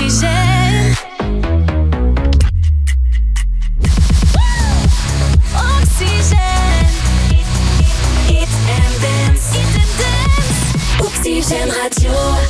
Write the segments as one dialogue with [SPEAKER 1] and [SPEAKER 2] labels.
[SPEAKER 1] Oxygène. Oxygène. Hit and dance. Hit and dance. Oxygène Radio.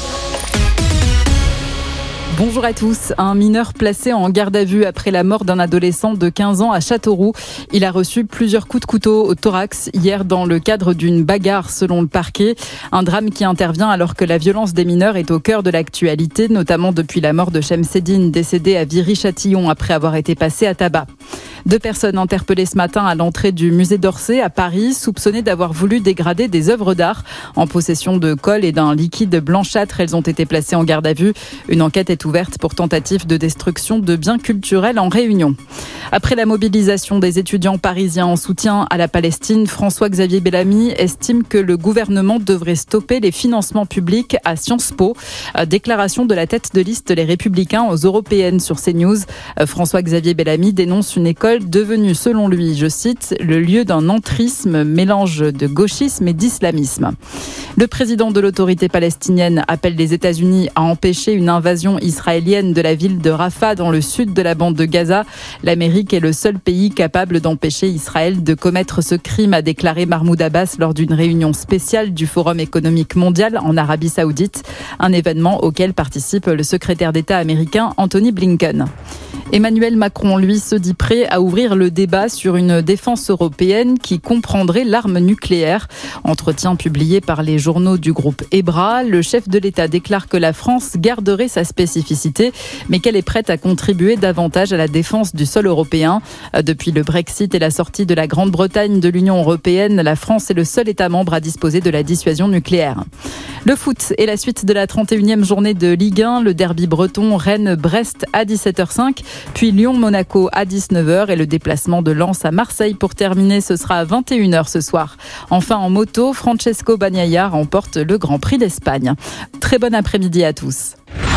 [SPEAKER 2] Bonjour à tous. Un mineur placé en garde à vue après la mort d'un adolescent de 15 ans à Châteauroux. Il a reçu plusieurs coups de couteau au thorax hier dans le cadre d'une bagarre selon le parquet. Un drame qui intervient alors que la violence des mineurs est au cœur de l'actualité, notamment depuis la mort de Chemseddine, décédé à Viry-Châtillon après avoir été passé à tabac. 2 personnes interpellées ce matin à l'entrée du musée d'Orsay à Paris, soupçonnées d'avoir voulu dégrader des œuvres d'art. En possession de colle et d'un liquide blanchâtre, elles ont été placées en garde à vue. Une enquête est ouverte pour tentative de destruction de biens culturels en Réunion. Après la mobilisation des étudiants parisiens en soutien à la Palestine, François-Xavier Bellamy estime que le gouvernement devrait stopper les financements publics à Sciences Po. Déclaration de la tête de liste Les Républicains aux Européennes sur CNews. François-Xavier Bellamy dénonce une école devenue, selon lui, je cite, le lieu d'un entrisme, mélange de gauchisme et d'islamisme. Le président de l'autorité palestinienne appelle les États-Unis à empêcher une invasion israélienne de la ville de Rafah dans le sud de la bande de Gaza. L'Amérique est le seul pays capable d'empêcher Israël de commettre ce crime, a déclaré Mahmoud Abbas lors d'une réunion spéciale du Forum économique mondial en Arabie Saoudite, un événement auquel participe le secrétaire d'État américain Anthony Blinken. Emmanuel Macron, lui, se dit prêt à ouvrir le débat sur une défense européenne qui comprendrait l'arme nucléaire. Entretien publié par les journaux du groupe EBRA. Le chef de l'État déclare que la France garderait sa spécificité, mais qu'elle est prête à contribuer davantage à la défense du sol européen. Depuis le Brexit et la sortie de la Grande-Bretagne de l'Union européenne, la France est le seul État membre à disposer de la dissuasion nucléaire. Le foot est la suite de la 31e journée de Ligue 1. Le derby breton Rennes-Brest à 17h05, puis Lyon-Monaco à 19h et le déplacement de Lens à Marseille pour terminer, ce sera à 21h ce soir. Enfin en moto, Francesco Bagnaia remporte le Grand Prix d'Espagne. Très bon après-midi à tous.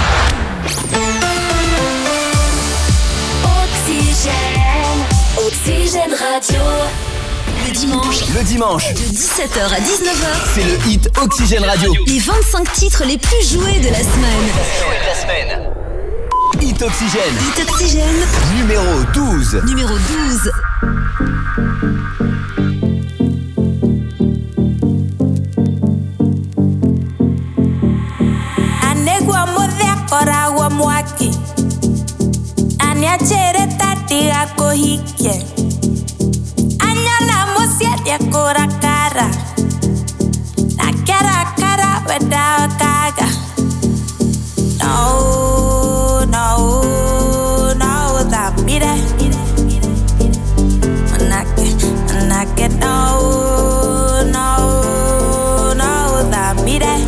[SPEAKER 1] Oxygène Radio. Le dimanche, de 17h à 19h,
[SPEAKER 3] c'est le hit Oxygène Radio.
[SPEAKER 1] les 25 titres les plus joués de la semaine.
[SPEAKER 3] Hit Oxygène.
[SPEAKER 1] Hit Oxygène,
[SPEAKER 3] Numéro 12.
[SPEAKER 1] numéro 12.
[SPEAKER 4] Anegwa modhia koragwa mwaki Aniachere tati ako hike Anyana musiedia kora kara Na kara kara weda kaga No, no, no, that be that Manake, no, no, no, that be that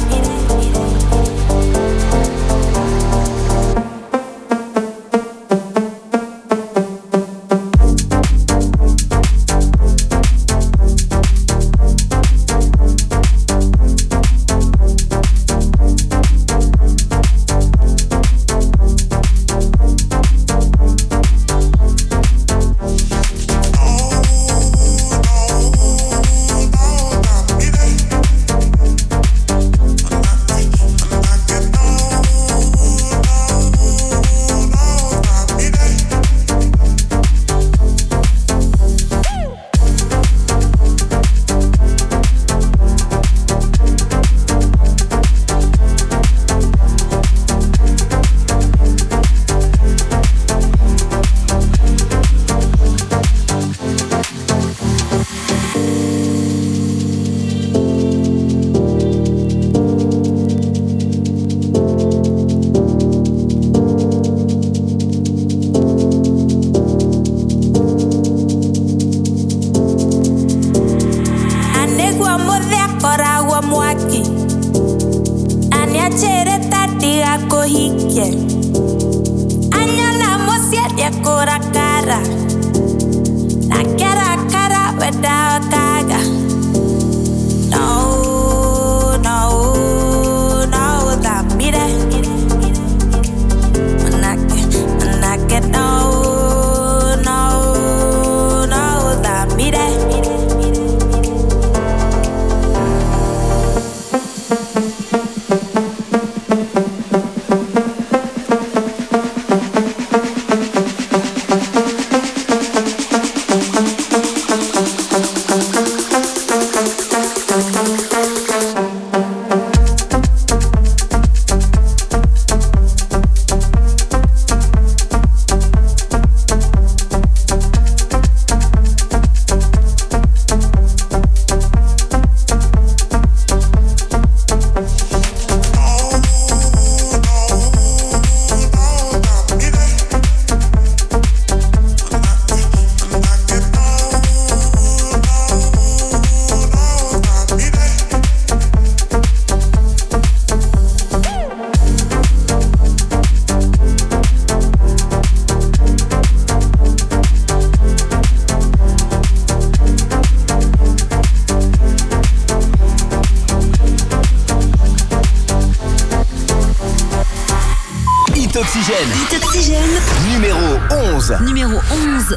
[SPEAKER 3] Oxygène.
[SPEAKER 1] Hit Oxygène.
[SPEAKER 3] Numéro 11.
[SPEAKER 1] Numéro 11.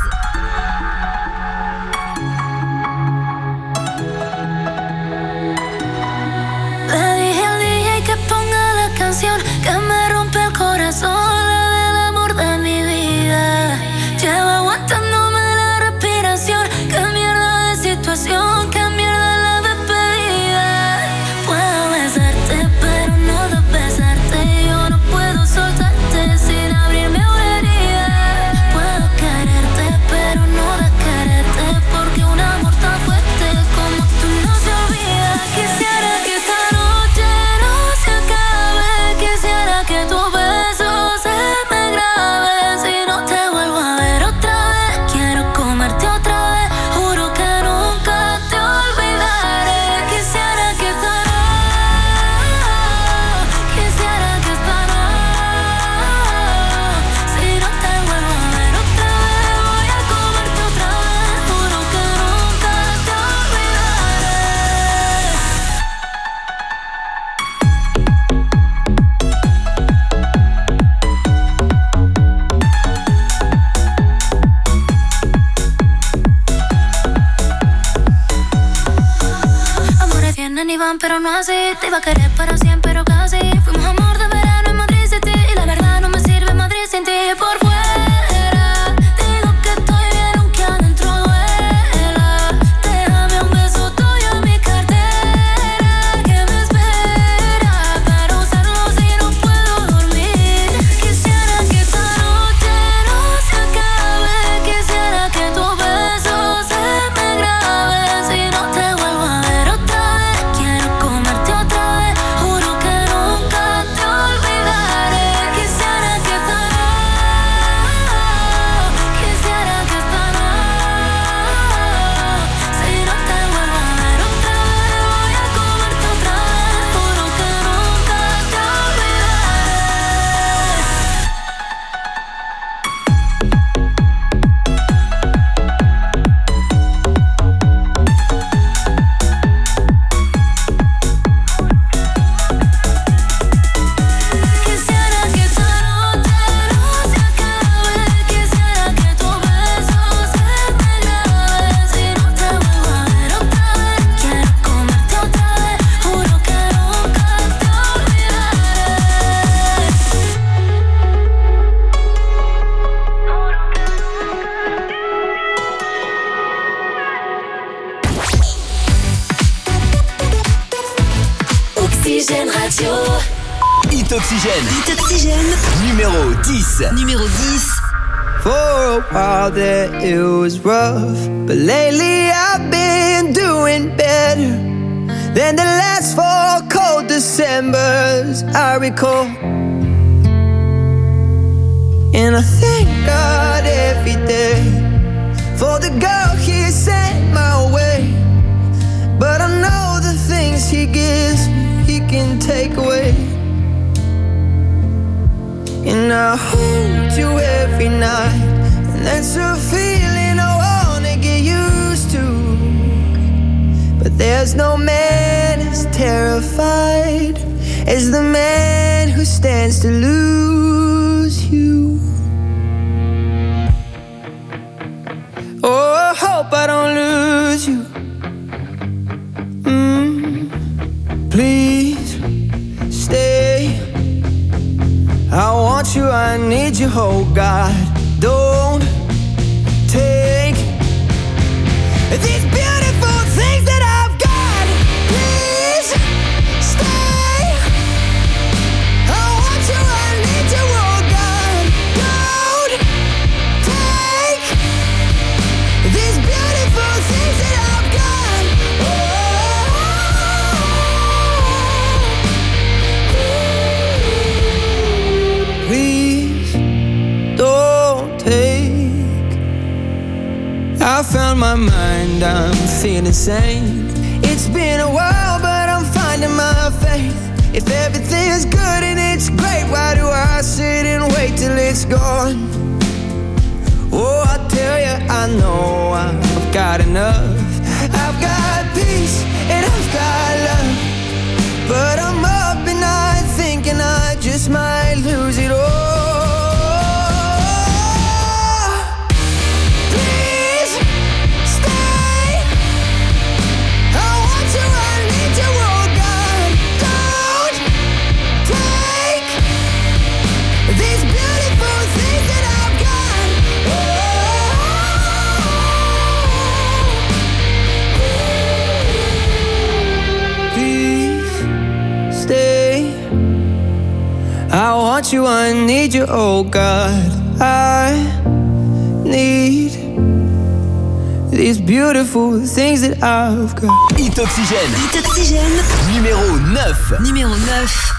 [SPEAKER 5] Le dije al DJ que ponga la canción que me rompe el corazón, la del amor de mi vida. Llevo aguantándome la respiración. Qué mierda de situación, qué mierda la despedida. Puedo besarte, pero no de besarte. Yo no puedo soltarte sin abrirme una herida. Puedo quererte, pero no de quererte, porque un amor tan fuerte como tú no se olvida. Quisiera que esta noche no se acabe. Quisiera que tu beso se me grabe. Si no te vuelvo a ver otra vez, quiero comerte otra vez. Juro que nunca te olvidaré. Quisiera que esta noche, quisiera que esta noche, si no te vuelvo a ver otra vez, voy a comerte otra vez. Juro que nunca te olvidaré. Amores vienen y van, pero no así. Te iba a querer para siempre, pero casi. Fuimos amor de verano en Madrid City, y la verdad no me sirve Madrid sin ti. Por fuera digo que estoy bien, aunque adentro duela. Déjame un beso tuyo en mi cartera, que me espera para usarlo si no puedo dormir. Quisiera que esta noche no se acabe. Quisiera que tu beso se me grabe. Si no te vuelvo a ver otra vez, quiero comerte otra vez. Juro que nunca te olvidaré. Quisiera que esta noche, quisiera que esta noche, si no te vuelvo a ver otra vez, voy a comerte otra vez. Juro que nunca te Quisiera que esta noche no se acabe. Quisiera que tu beso se me grabe. Si no te vuelvo a ver otra vez, quiero comerte otra vez. Juro que nunca te olvidaré.
[SPEAKER 1] Oxygène Radio.
[SPEAKER 3] Hit Oxygène.
[SPEAKER 1] Hit Oxygène.
[SPEAKER 3] Numéro 10.
[SPEAKER 1] Numéro 10.
[SPEAKER 6] For a while there it was rough, but lately I've been doing better than the last 4 cold Decembers I recall. And I thank God every day for the girl He sent my way. But I know the things He gives me He can take away. And I hold you every night, and that's a feeling I wanna get used to. But there's no man as terrified as the man who stands to lose you. Oh, I hope I don't lose you. Please stay. I want you, I need you, oh God. Don't take these beautiful things that I've got. Please stay. I want you, I need you, oh God. Don't take these beautiful things that I've got. Please don't take. I found my mind, I'm feeling sane. It's been a while, but I'm finding my faith. If everything's good and it's great, why do I sit and wait till it's gone? Oh, I tell you, I know I've got enough. I've got peace and I've got love, but I'm up and I'm thinking I just might lose it all. want you, I need you, oh God. I need these beautiful things that I've got.
[SPEAKER 3] Hit Oxygène.
[SPEAKER 1] Hit Oxygène.
[SPEAKER 3] Numéro 9.
[SPEAKER 1] Numéro 9.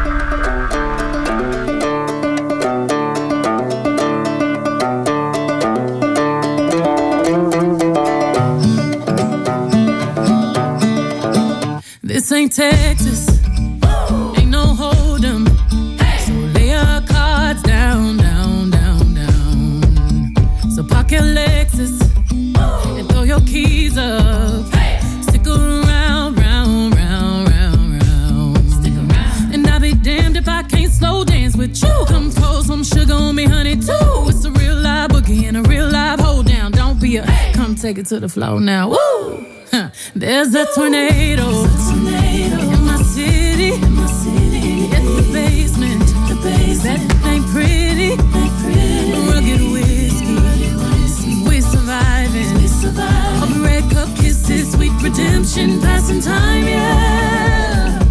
[SPEAKER 7] This ain't Texas, ain't no hold'em. So lay your cards down, down, down, down. So park your Lexus and throw your keys up. Stick around, round, round, round, round. Stick around. And I'll be damned if I can't slow dance with you. Come pour some sugar on me, honey, too. It's a real live boogie and a real live hold down. Don't be a, come take it to the floor now. Woo! There's a tornado in my city. Hit the basement. That ain't pretty. Rugged whiskey. We surviving. All the red cup kisses, sweet redemption, passing time, yeah.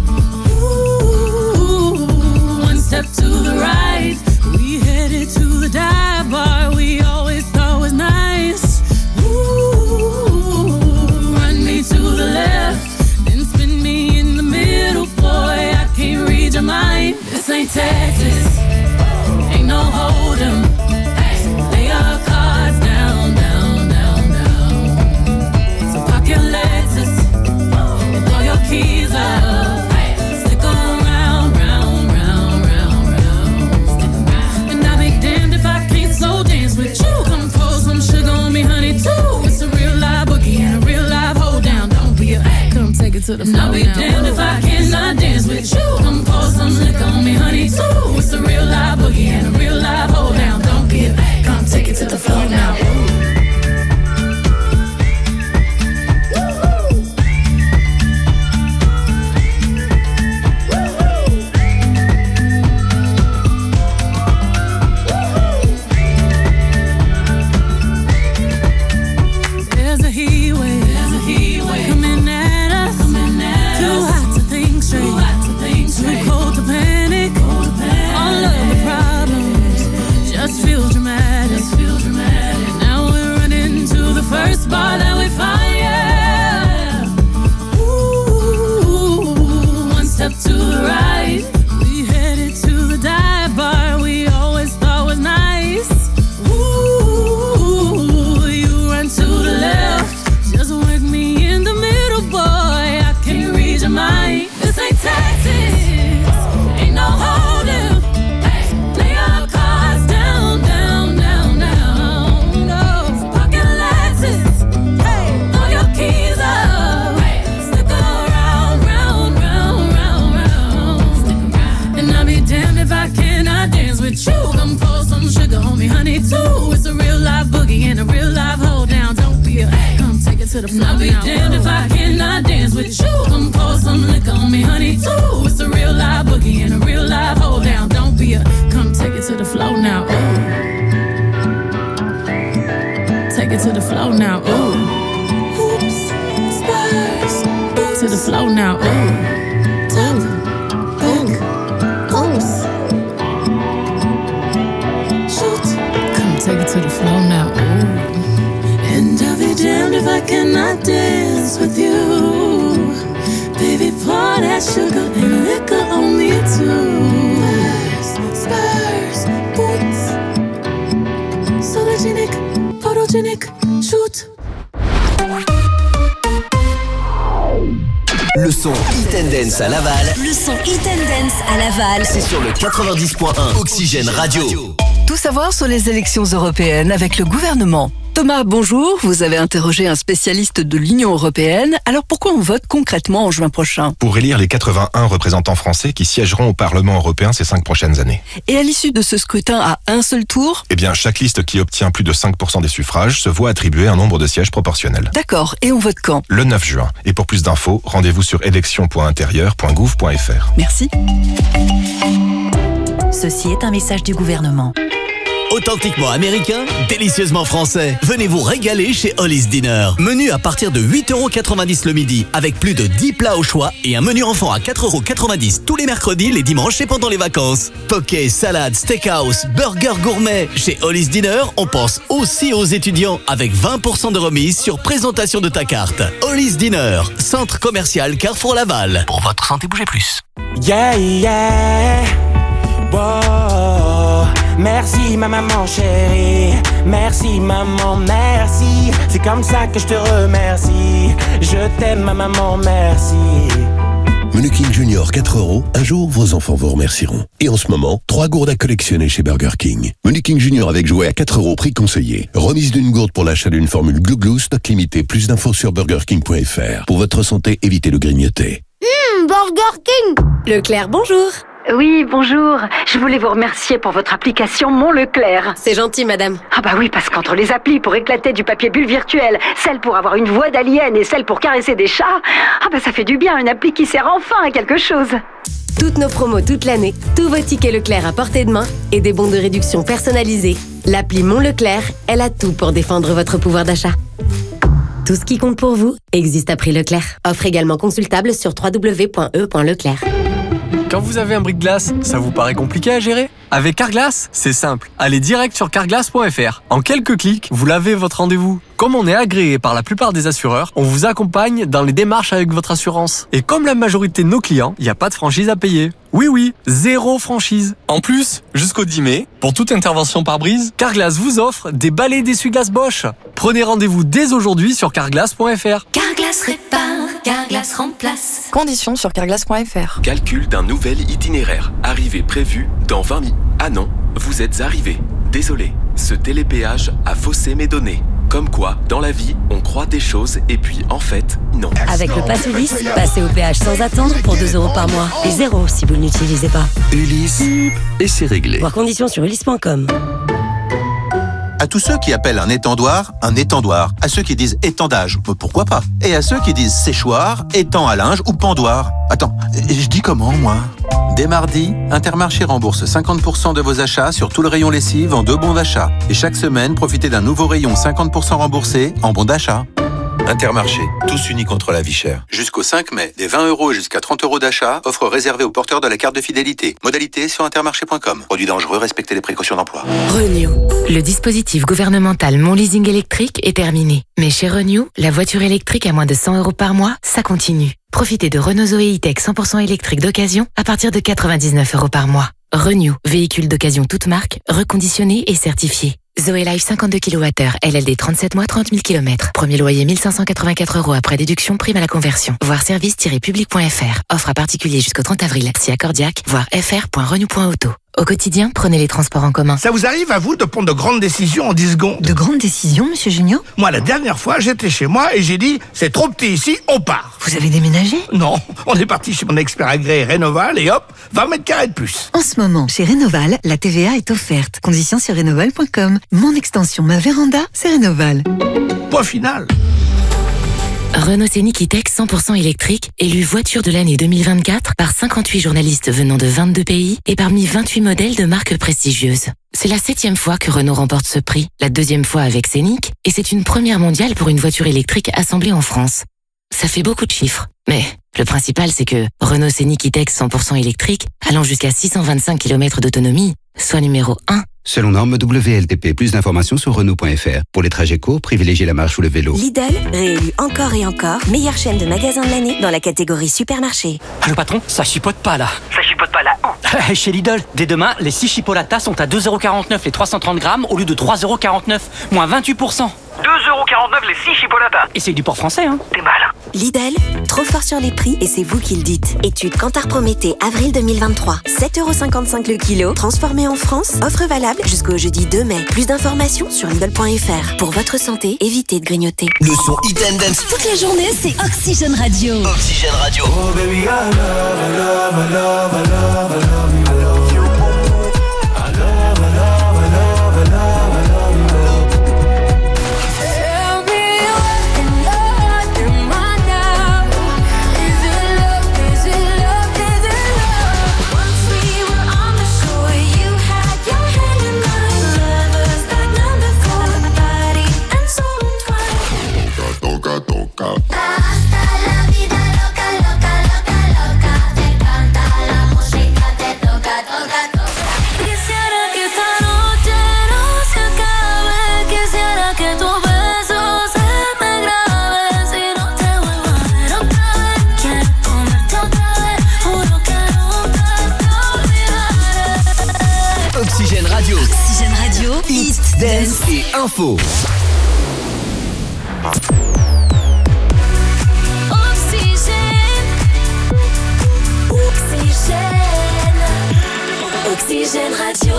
[SPEAKER 7] Ooh, one step to the right. We headed to the dive bar we always thought was nice. To the left, then spin me in the middle, boy, I can't read your mind. This ain't Texas, ain't no hold'em. So lay your cards down, down, down, down. So park your Lexus and throw your keys up. Stick around, round, round, round, round. And I'll be damned if I can't slow dance with you. Come pour some sugar on me, honey, too. It's a real live boogie and a real live hold down. Don't be a, come take it to the floor. I'll be damned if I cannot dance with you. Come pour some liquor on me, honey, too. It's a real live boogie and a real live hold down. Don't be a, come take it to the floor now. I'll be damned if I cannot dance with you. Come pour some liquor on me, honey, too. It's a real live boogie and a real live hold down. Don't be a, come take it to the floor now. Ooh. Take it to the floor now. Ooh. Hoops, spurs, to the floor now. Ooh. Top, back, oops. Shoot, come take it to the floor now. Ooh. And I'll be damned if I cannot dance with you. Baby, pour that sugar and liquor on me too. Spurs, boots, sologenic, photogenic, shoot.
[SPEAKER 3] Le son Hit & Dance à Laval.
[SPEAKER 1] Le son Hit & Dance à Laval.
[SPEAKER 3] C'est sur le 90.1 Oxygène Radio.
[SPEAKER 8] Tout savoir sur les élections européennes avec le gouvernement. Thomas, bonjour. Vous avez interrogé un spécialiste de l'Union européenne. Alors pourquoi on vote concrètement en juin prochain ?
[SPEAKER 9] Pour élire les 81 représentants français qui siégeront au Parlement européen ces 5 prochaines années.
[SPEAKER 8] Et à l'issue de ce scrutin à un seul tour ?
[SPEAKER 9] Eh bien, chaque liste qui obtient plus de 5% des suffrages se voit attribuer un nombre de sièges proportionnel.
[SPEAKER 8] D'accord. Et on vote quand ?
[SPEAKER 9] Le 9 juin. Et pour plus d'infos, rendez-vous sur élections.intérieur.gouv.fr.
[SPEAKER 8] Merci.
[SPEAKER 1] Ceci est un message du gouvernement.
[SPEAKER 3] Authentiquement américain, délicieusement français. Venez vous régaler chez Hollis Dinner. Menu à partir de 8,90€ le midi, avec plus de 10 plats au choix et un menu enfant à 4,90€ tous les mercredis, les dimanches et pendant les vacances. Poké, salade, steakhouse, burger gourmet. Chez Hollis Dinner, on pense aussi aux étudiants avec 20% de remise sur présentation de ta carte. Hollis Dinner, centre commercial Carrefour Laval. Pour votre santé, bougez plus.
[SPEAKER 10] Yeah, yeah. Wow. Merci ma maman chérie. Merci maman, merci. C'est comme ça que je te remercie. Je t'aime ma maman, merci.
[SPEAKER 11] Menu King Junior 4€, un jour vos enfants vous remercieront. Et en ce moment, 3 gourdes à collectionner chez Burger King. Menu King Junior avec jouet à 4€, prix conseillé. Remise d'une gourde pour l'achat d'une formule Glouglou, stock limité. Plus d'infos sur burgerking.fr. Pour votre santé, évitez le grignoter.
[SPEAKER 12] Burger King. Leclerc, bonjour.
[SPEAKER 13] Oui, bonjour. Je voulais vous remercier pour votre application Mon Leclerc.
[SPEAKER 12] C'est gentil, madame.
[SPEAKER 13] Ah bah oui, parce qu'entre les applis pour éclater du papier bulle virtuel, celle pour avoir une voix d'alien et celle pour caresser des chats, ah bah ça fait du bien, une appli qui sert enfin à quelque chose.
[SPEAKER 12] Toutes nos promos toute l'année, tous vos tickets Leclerc à portée de main et des bons de réduction personnalisés. L'appli Mon Leclerc, elle a tout pour défendre votre pouvoir d'achat. Tout ce qui compte pour vous existe à prix Leclerc. Offre également consultable sur www.e.leclerc.
[SPEAKER 14] Quand vous avez un bris-de-glace, ça vous paraît compliqué à gérer ? Avec Carglass, c'est simple. Allez direct sur carglass.fr. En quelques clics, vous lavez votre rendez-vous. Comme on est agréé par la plupart des assureurs, on vous accompagne dans les démarches avec votre assurance. Et comme la majorité de nos clients, il n'y a pas de franchise à payer. Oui, 0 franchise. En plus, jusqu'au 10 mai, pour toute intervention par brise, Carglass vous offre des balais d'essuie-glace Bosch. Prenez rendez-vous dès aujourd'hui sur carglass.fr.
[SPEAKER 5] Carglass répare, Carglass remplace.
[SPEAKER 15] Conditions sur carglass.fr.
[SPEAKER 16] Calcul d'un nouvel itinéraire. Arrivée prévue dans 20 minutes. Ah non, vous êtes arrivé. Désolé, ce télépéage a faussé mes données. Comme quoi, dans la vie, on croit des choses et puis en fait, non.
[SPEAKER 17] Avec le Pass Ulysse, passez au péage sans attendre pour 2€ par mois. Et 0 si vous ne l'utilisez pas.
[SPEAKER 18] Ulysse, et c'est réglé.
[SPEAKER 17] Voir conditions sur ulysse.com.
[SPEAKER 19] À tous ceux qui appellent un étendoir. À ceux qui disent étendage, pourquoi pas. Et à ceux qui disent séchoir, étang à linge ou pendoir. Attends, je dis comment, moi ? Dès mardi, Intermarché rembourse 50% de vos achats sur tout le rayon lessive en 2 bons d'achat. Et chaque semaine, profitez d'un nouveau rayon 50% remboursé en bons d'achat. Intermarché, tous unis contre la vie chère. Jusqu'au 5 mai, des 20€ jusqu'à 30€ d'achat, offre réservée aux porteurs de la carte de fidélité. Modalité sur intermarché.com. Produit dangereux, respectez les précautions d'emploi.
[SPEAKER 20] Renew. Le dispositif gouvernemental Mon Leasing électrique est terminé. Mais chez Renew, la voiture électrique à moins de 100€ par mois, ça continue. Profitez de Renault Zoé E-Tech 100% électrique d'occasion à partir de 99€ par mois. Renew, véhicule d'occasion toute marque, reconditionné et certifié. Zoé Life 52 kWh, LLD 37 mois, 30 000 km. Premier loyer 1584€ après déduction, prime à la conversion. Voir service-public.fr. Offre à particulier jusqu'au 30 avril. Si accordiaque, voir fr.renew.auto. Au quotidien, prenez les transports en commun.
[SPEAKER 21] Ça vous arrive à vous de prendre de grandes décisions en 10 secondes ?
[SPEAKER 22] De grandes décisions, monsieur Junio ?
[SPEAKER 21] Moi, la dernière fois, j'étais chez moi et j'ai dit « C'est trop petit ici, on part !»
[SPEAKER 22] Vous avez déménagé ?
[SPEAKER 21] Non, on est parti chez mon expert agréé Rénoval et hop, 20 mètres carrés de plus.
[SPEAKER 22] En ce moment, chez Rénoval, la TVA est offerte. Conditions sur rénoval.com. Mon extension, ma véranda, c'est Rénoval.
[SPEAKER 21] Point final.
[SPEAKER 20] Renault Scénic E-Tech 100% électrique, élu voiture de l'année 2024 par 58 journalistes venant de 22 pays et parmi 28 modèles de marques prestigieuses. C'est la 7e fois que Renault remporte ce prix, la 2e fois avec Scénic, et c'est une première mondiale pour une voiture électrique assemblée en France. Ça fait beaucoup de chiffres, mais le principal c'est que Renault Scénic E-Tech 100% électrique, allant jusqu'à 625 km d'autonomie, soit numéro 1.
[SPEAKER 23] Selon norme WLTP, plus d'informations sur Renault.fr. Pour les trajets courts, privilégiez la marche ou le vélo.
[SPEAKER 24] Lidl, réélu encore et encore, meilleure chaîne de magasins de l'année dans la catégorie supermarché.
[SPEAKER 25] Allô patron, ça chipote pas là. Ça chipote pas là où ? Chez Lidl, dès demain, les 6 chipolatas sont à 2,49€ les 330 grammes au lieu de 3,49€, moins 28%. 2,49€ les 6 chipolatas. Et c'est du port français, hein. T'es mal.
[SPEAKER 24] Lidl, trop fort sur les prix et c'est vous qui le dites. Étude Kantar Prométhée, avril 2023. 7,55€ le kilo, transformé en France. Offre valable jusqu'au jeudi 2 mai. Plus d'informations sur Lidl.fr. Pour votre santé, évitez de grignoter.
[SPEAKER 3] Le son Hit and Dance.
[SPEAKER 1] Toute la journée, c'est Oxygène Radio.
[SPEAKER 3] Oxygène Radio.
[SPEAKER 6] Oh baby, I love, I love, I love, I love, I love you.
[SPEAKER 3] info.
[SPEAKER 1] Oxygène Radio.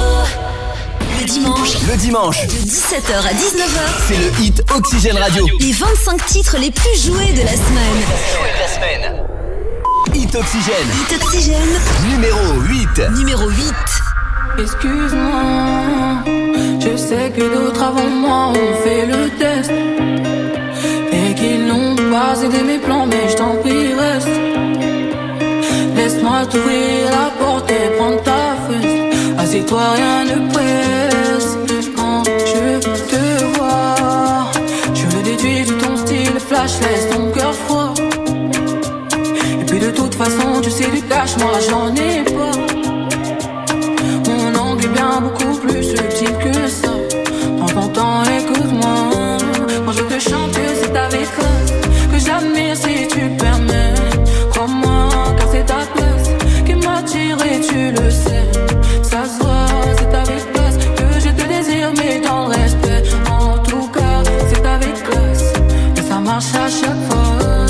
[SPEAKER 1] Le dimanche, de 17h à 19h,
[SPEAKER 3] c'est le hit Oxygène Radio.
[SPEAKER 1] Les 25 titres les plus joués de la semaine.
[SPEAKER 3] Hit Oxygène.
[SPEAKER 1] Hit Oxygène.
[SPEAKER 3] Numéro 8.
[SPEAKER 1] Numéro 8.
[SPEAKER 2] Excuse-moi, je sais que d'autres avant moi ont fait le test et qu'ils n'ont pas aidé mes plans, mais je t'en prie reste. Laisse-moi t'ouvrir la porte et prendre ta fesse. Assieds-toi, rien ne presse. Quand je te vois, je le déduis de ton style flash, laisse ton cœur froid. Et puis de toute façon, tu sais du cash, moi j'en ai pas. Mon angle est bien beaucoup plus subtil que ça. Prends ton temps, écoute-moi. Quand je te chante, c'est avec classe que j'admire si tu permets. Crois-moi, car c'est ta classe qui m'attire et tu le sais. Ça se voit, c'est avec classe que je te désire, mais dans le respect. En tout cas, c'est avec classe et ça marche à chaque fois.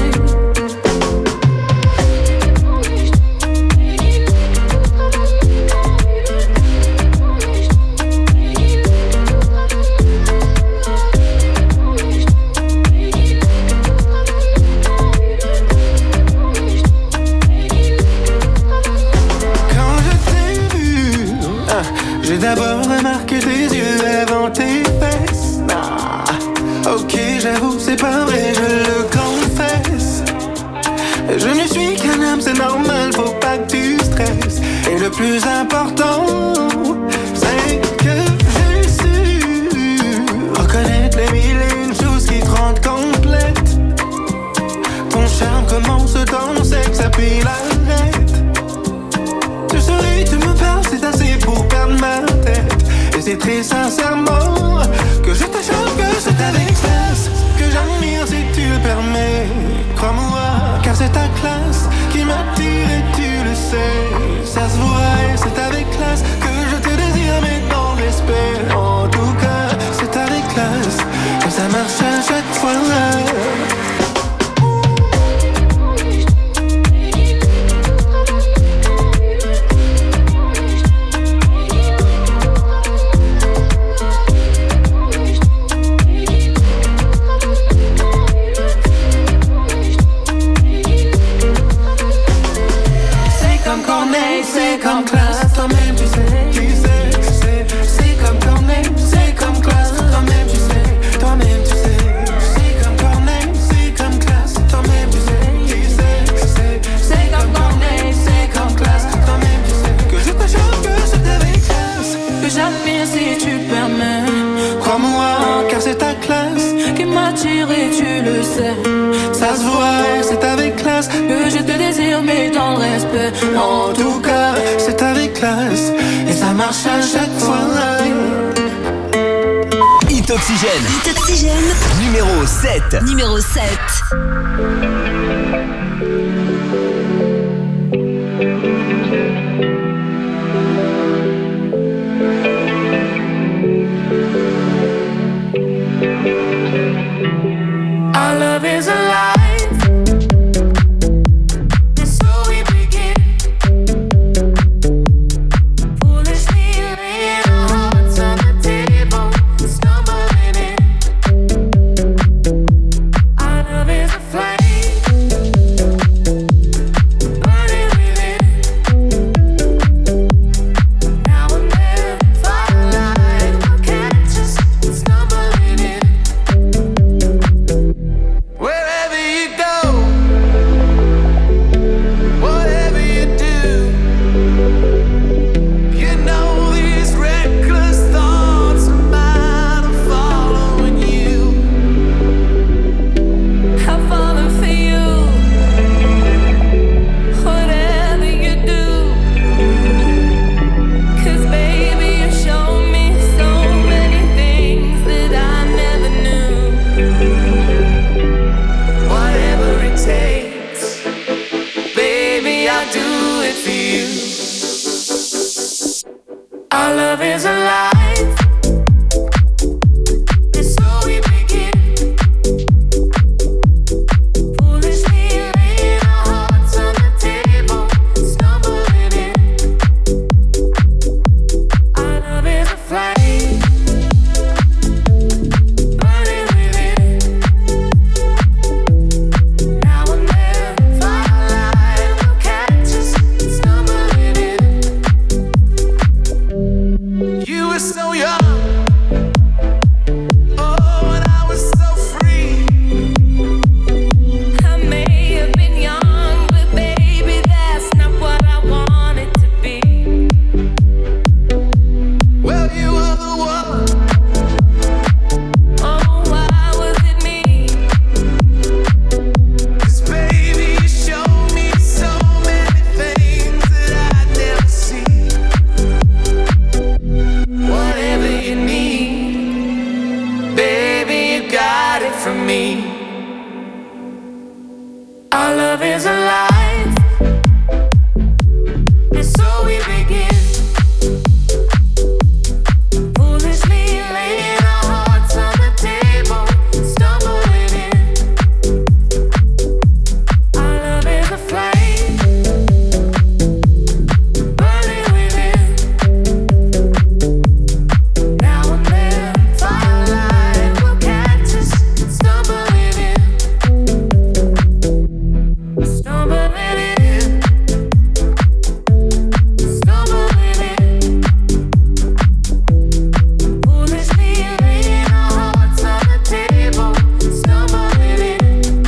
[SPEAKER 6] J'ai d'abord remarqué tes yeux avant tes fesses. Ok, j'avoue, c'est pas vrai, je le confesse. Je ne suis qu'un homme, c'est normal, faut pas que tu stresses. Et le plus important, c'est que j'ai su reconnaître les mille et une choses qui te rendent complète. Ton charme commence dans le sexe, puis l'arrête. Tu souris, tu me parles, c'est assez pour perdre ma tête. Et c'est très sincèrement que je te chante, que c'est avec classe que j'admire si tu le permets. Crois-moi, car c'est ta classe qui m'attire et tu le sais. Ça se voit et c'est avec classe que je te désire, mais dans le respect. En tout cas, c'est avec classe que ça marche à chaque fois. C'est comme classe, toi-même tu sais, c'est comme Corneille, c'est comme classe, toi-même tu sais, c'est comme Corneille, c'est comme classe, toi-même tu sais, c'est comme Corneille, c'est comme classe, toi-même tu sais, que je te chante, que c'est avec classe, que j'admire si tu permets, crois-moi, car c'est ta classe qui m'attire et tu le sais, ça se voit, c'est avec classe, que je te désire mais dans le respect, en tout cas, c'est avec classe, et ça marche à chaque fois.
[SPEAKER 3] Hit Oxygène.
[SPEAKER 1] Hit Oxygène.
[SPEAKER 3] Numéro 7.
[SPEAKER 1] Numéro 7.
[SPEAKER 2] Our love is alive.
[SPEAKER 6] Flame
[SPEAKER 2] love is alive. And so we begin. Foolishly laying our hearts on the table, stumbling in. Our love is a flame, burning within. Now and then, firelight will catch us, stumbling in. Stumbling in. Stumbling in. Foolishly laying our hearts on the table, stumbling in.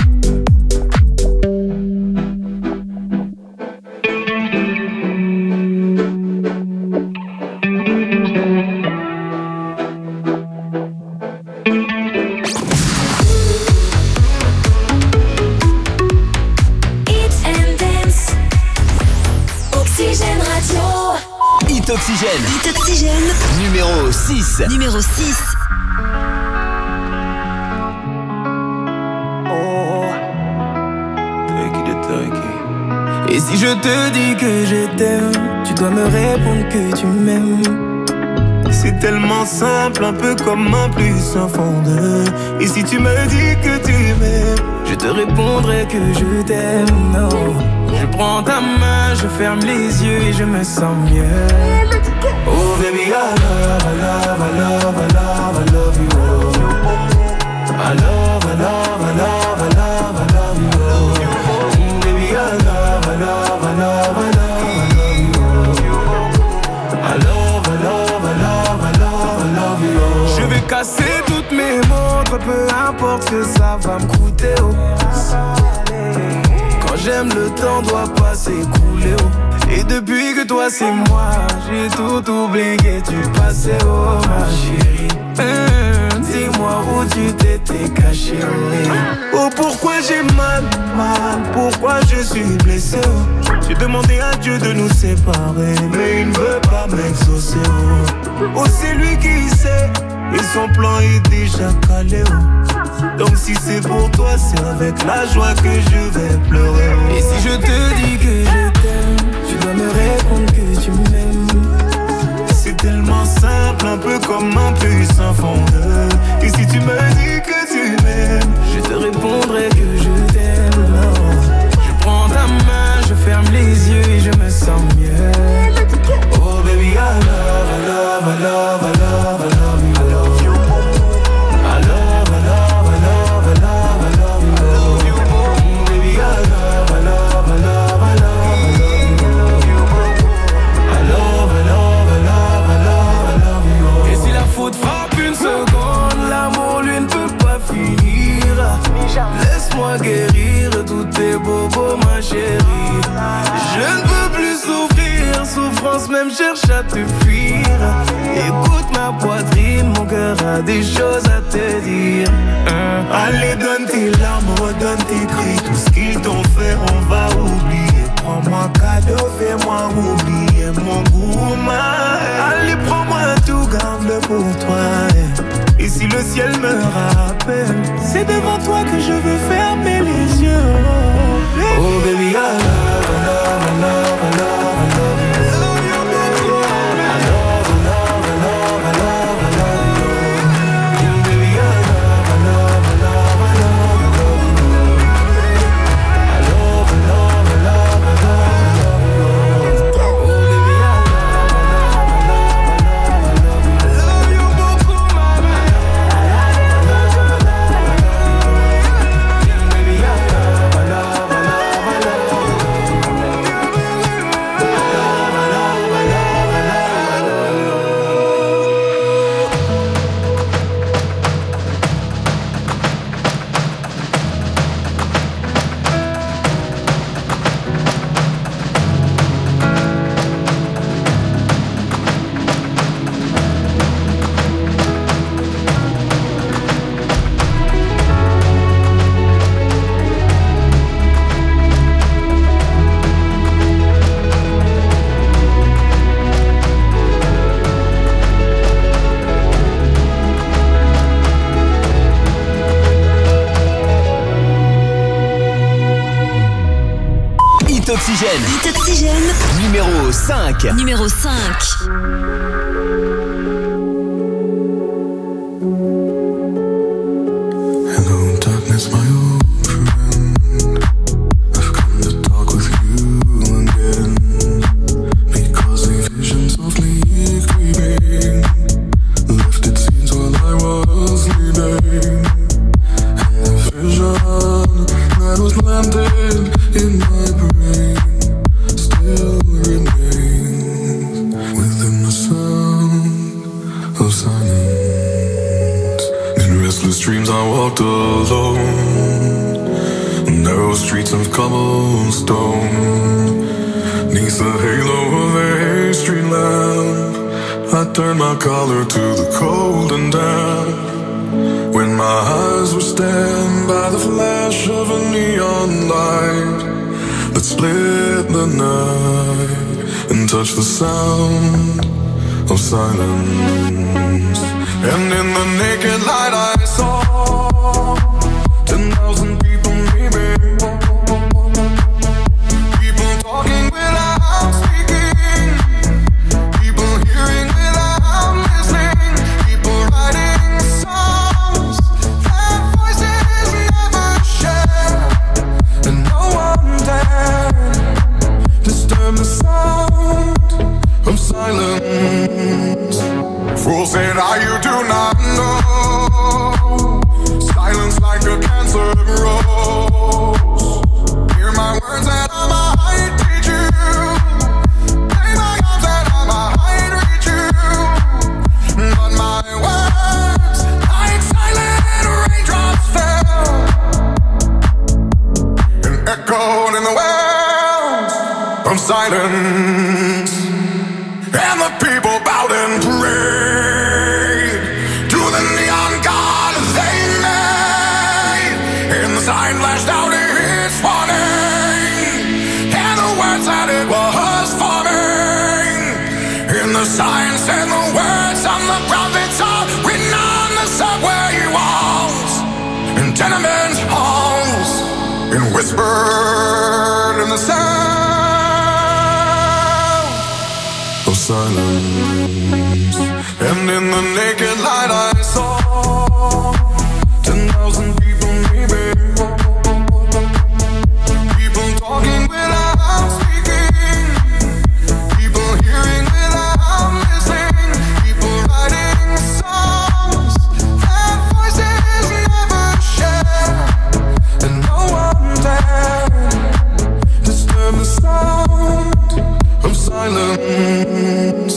[SPEAKER 1] Hit and Dance. Oxygène Radio.
[SPEAKER 3] Hit Oxygène.
[SPEAKER 1] Hit Oxygène.
[SPEAKER 3] Numéro 6.
[SPEAKER 1] Numéro 6.
[SPEAKER 6] Et si je te dis que je t'aime, tu dois me répondre que tu m'aimes. C'est tellement simple, un peu comme un plus un fond de. Et si tu me dis que tu m'aimes, je te répondrai que je t'aime. Non, je prends ta main, je ferme les yeux et je me sens mieux. Oh baby, I love, I love, I love, I love, I love you. I love, I love, I love, I love, I love you. Baby, I love, I love, I love, I love, I love you. I love, I love, I love, I love, I love you. Je vais casser toutes mes montres, peu importe ce que ça va me coûter. Oh. Quand j'aime, le temps doit pas s'écouler. Oh. Et depuis que toi c'est moi, j'ai tout oublié du passé. Oh ma chérie, dis-moi où tu t'étais caché. Oh pourquoi j'ai mal, pourquoi je suis blessé. J'ai demandé à Dieu de nous séparer, mais il ne veut pas m'exaucer. Oh c'est lui qui sait, et son plan est déjà calé. Donc si c'est pour toi, c'est avec la joie que je vais pleurer. Et si je te dis que je t'aime, tu dois me répondre que tu m'aimes. C'est tellement simple, un peu comme un plus un fond de. Et si tu me dis que tu m'aimes, je te répondrai que je t'aime. Non. Je prends ta main, je ferme les yeux et je me sens mieux. Oh baby, I love, I love, I love, I love, I love you. I love, I love, I love, I love, I love you. Baby, I love, I love, I love, I love, I love you. I love, I love, I love, I love, I love you. Et si la faute frappe une seconde, l'amour lui ne peut pas finir. Laisse-moi guérir tous tes bobos, ma chérie. Je ne peux plus souffrir, souffrance même cherche à te fuir. Écoute ma poitrine, mon cœur a des choses à te dire. Allez, donne tes larmes, redonne tes cris. Tout ce qu'ils t'ont fait, on va oublier. Prends-moi cadeau, fais-moi oublier mon goût. Allez, prends-moi tout, garde-le pour toi. Et si le ciel me rappelle, c'est devant toi que je veux fermer les yeux. Oh baby, I love, I love, I love, I love, I love you. Baby,
[SPEAKER 3] Oxygène.
[SPEAKER 1] Hit Oxygène.
[SPEAKER 3] Numéro 5.
[SPEAKER 1] Numéro 5.
[SPEAKER 4] Hello, darkness, my old friend. I've come to talk with you again. Because the visions of me creeping left its scenes while I was sleeping. And the vision that was planted in my brain still remains within the sound of silence. In restless dreams I walked alone, narrow streets of cobblestone. Neath the halo of a street lamp, I turned my collar to the cold and damp. When my eyes were stabbed by the flash of a neon light that split the night and touched the sound of silence. And in the naked light I saw 10,000 people maybe, people talking without speaking, people hearing without listening, people writing songs that voices never share, and no one dared disturb the sound of silence. Fool said, you do not know. Silence like a cancer grows. Hear my words and I might teach you. Lay my arms and I might reach you. But my words, like silent raindrops fell and echoed in the wells of silence. And the people bowed and prayed to the neon god they made. And the sign flashed out its warning, and the words that it was forming. And the sign said the words on the prophets are written on the subway walls and tenement halls, and whispered in the sound of silence. And in the naked light I saw 10,000 people maybe, people talking without speaking, people hearing without listening, people writing songs that voices never share, and no one dared disturb the sound of silence.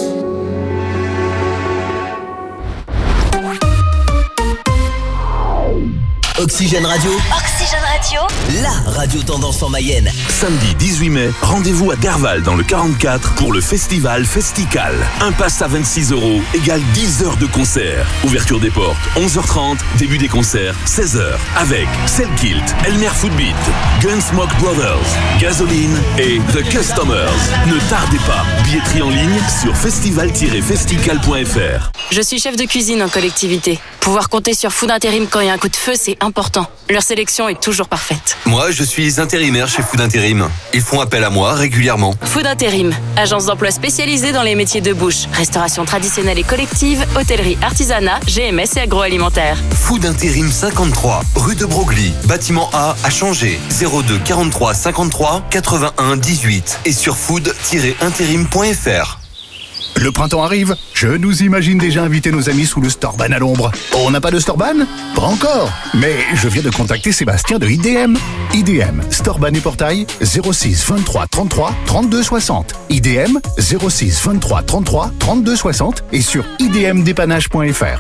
[SPEAKER 3] Oxygène Radio.
[SPEAKER 1] Oxygène Radio.
[SPEAKER 3] La radio tendance en Mayenne.
[SPEAKER 18] Samedi 18 mai, rendez-vous à Derval dans le 44 pour le festival Festical. Un pass à 26 € égale 10 heures de concert. Ouverture des portes 11h30, début des concerts 16h. Avec Selkilt, Elmer Footbeat, Gunsmoke Brothers, Gasoline et The Customers. Ne tardez pas, billetterie en ligne sur festival-festical.fr.
[SPEAKER 7] Je suis chef de cuisine en collectivité. Pouvoir compter sur Food Intérim quand il y a un coup de feu, c'est important. Leur sélection est toujours parfaite.
[SPEAKER 8] Moi, je suis intérimaire chez Food Intérim. Ils font appel à moi régulièrement.
[SPEAKER 7] Food Intérim, agence d'emploi spécialisée dans les métiers de bouche, restauration traditionnelle et collective, hôtellerie, artisanat, GMS et agroalimentaire.
[SPEAKER 8] Food Intérim 53, rue de Broglie, bâtiment A à Changé, 02 43 53 81 18 et sur food-intérim.fr.
[SPEAKER 21] Le printemps arrive, je nous imagine déjà inviter nos amis sous le Storban à l'ombre. On n'a pas de Storban ? Pas encore. Mais je viens de contacter Sébastien de IDM. IDM, Storban et Portail, 06 23 33 32 60. IDM, 06 23 33 32 60 et sur idmdépannage.fr.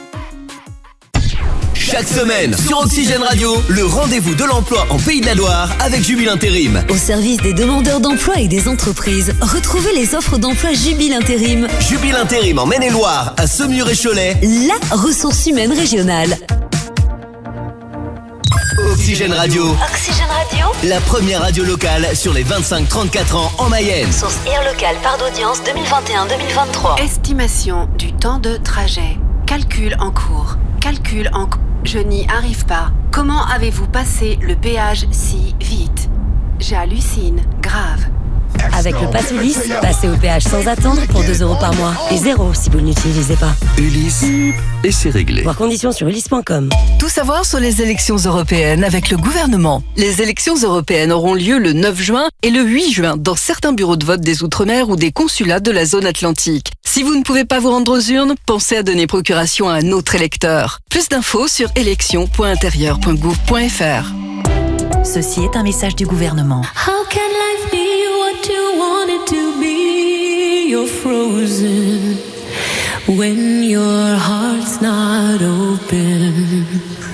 [SPEAKER 3] Chaque semaine, sur Oxygène Radio, le rendez-vous de l'emploi en Pays de la Loire avec Jubile Intérim.
[SPEAKER 1] Au service des demandeurs d'emploi et des entreprises, retrouvez les offres d'emploi Jubile Intérim.
[SPEAKER 3] Jubile Intérim en Maine-et-Loire, à Saumur-et-Cholet.
[SPEAKER 1] La ressource humaine régionale.
[SPEAKER 3] Oxygène Radio.
[SPEAKER 1] Oxygène Radio.
[SPEAKER 3] La première radio locale sur les 25-34 ans en Mayenne.
[SPEAKER 1] Source IR locale part d'audience 2021-2023.
[SPEAKER 9] Estimation du temps de trajet. Calcul en cours. Calcul en cours. Je n'y arrive pas. Comment avez-vous passé le péage si vite ? J'hallucine, grave.
[SPEAKER 17] Avec le Pass Ulysse, passez au péage sans attendre pour 2 € par mois. Et 0 si vous ne l'utilisez pas.
[SPEAKER 8] Ulysse, et c'est réglé.
[SPEAKER 17] Voir conditions sur ulysse.com.
[SPEAKER 22] Tout savoir sur les élections européennes avec le gouvernement. Les élections européennes auront lieu le 9 juin et le 8 juin dans certains bureaux de vote des Outre-mer ou des consulats de la zone atlantique. Si vous ne pouvez pas vous rendre aux urnes, pensez à donner procuration à un autre électeur. Plus d'infos sur élections.intérieur.gouv.fr.
[SPEAKER 1] Ceci est un message du gouvernement.
[SPEAKER 2] How can life be what you want it to be? You're frozen when your heart's not open.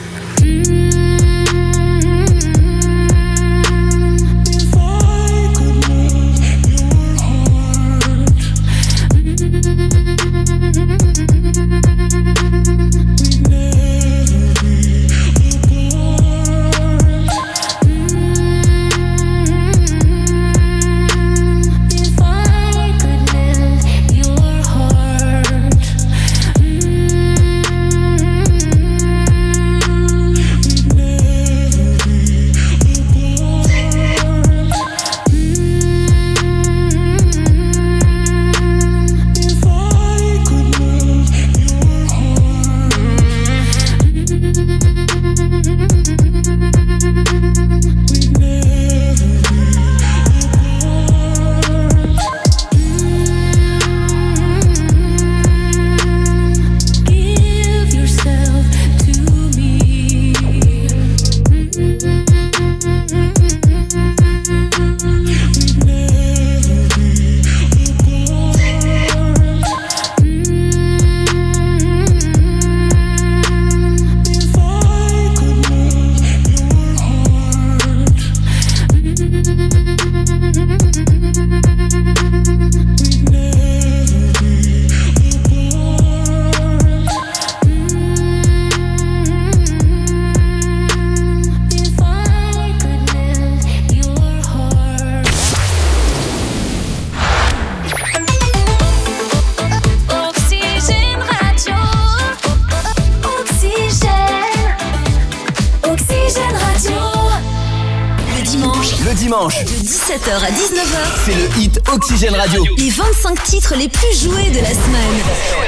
[SPEAKER 1] De 17h à 19h,
[SPEAKER 3] c'est le hit Oxygène Radio.
[SPEAKER 1] Les 25 titres les plus joués de la semaine.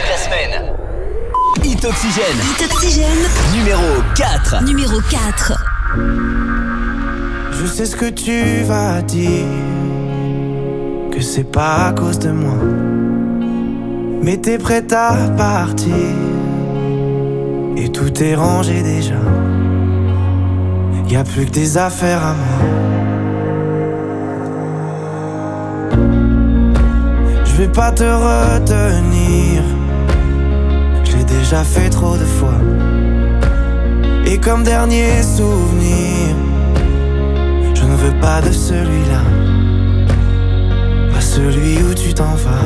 [SPEAKER 3] Hit Oxygène.
[SPEAKER 1] Hit Oxygène.
[SPEAKER 3] Numéro 4.
[SPEAKER 1] Numéro 4.
[SPEAKER 6] Je sais ce que tu vas dire, que c'est pas à cause de moi, mais t'es prête à partir et tout est rangé déjà. Y'a plus que des affaires à moi. Je vais pas te retenir, je l'ai déjà fait trop de fois. Et comme dernier souvenir, je ne veux pas de celui-là, pas celui où tu t'en vas.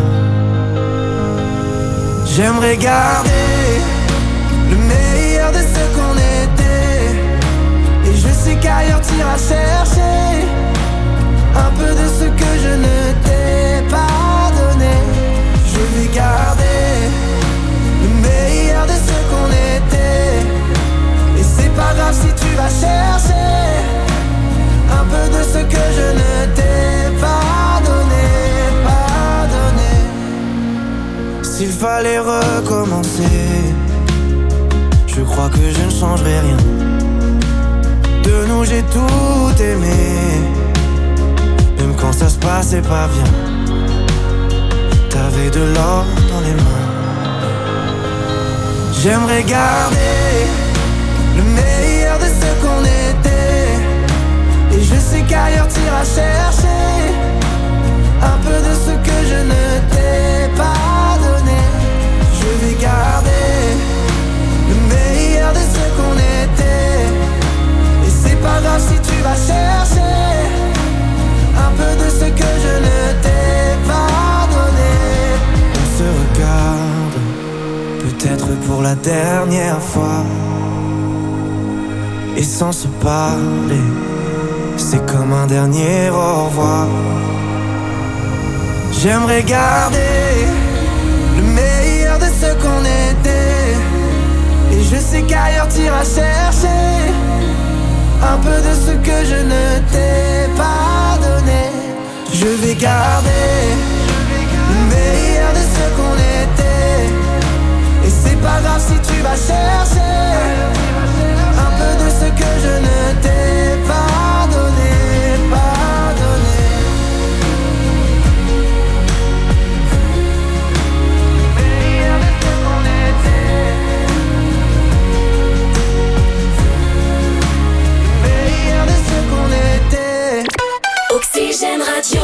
[SPEAKER 6] J'aimerais garder le meilleur de ce qu'on était, et je sais qu'ailleurs t'iras chercher un peu de ce que je ne t'ai pas donné. Je vais garder le meilleur de ce qu'on était, et c'est pas grave si tu vas chercher un peu de ce que je ne t'ai pas donné, pas donné. S'il fallait recommencer, je crois que je ne changerai rien. De nous j'ai tout aimé, même quand ça se passait pas bien. T'avais de l'or dans les mains. J'aimerais garder le meilleur de ce qu'on était, et je sais qu'ailleurs t'iras chercher un peu de ce que je ne t'ai pas donné. Je vais garder le meilleur de ce qu'on était, et c'est pas grave si tu vas chercher un peu de ce que je ne t'ai pas donné. On se regarde, peut-être pour la dernière fois, et sans se parler, c'est comme un dernier au revoir. J'aimerais garder le meilleur de ce qu'on était, et je sais qu'ailleurs t'iras chercher un peu de ce que je ne t'ai pas vais garder le meilleur de ce qu'on était. Et c'est pas grave si tu vas chercher un peu de ce que je ne t'ai pas donné, pas donné. Le meilleur de ce qu'on était. Le meilleur de ce qu'on était.
[SPEAKER 1] Oxygène Radio.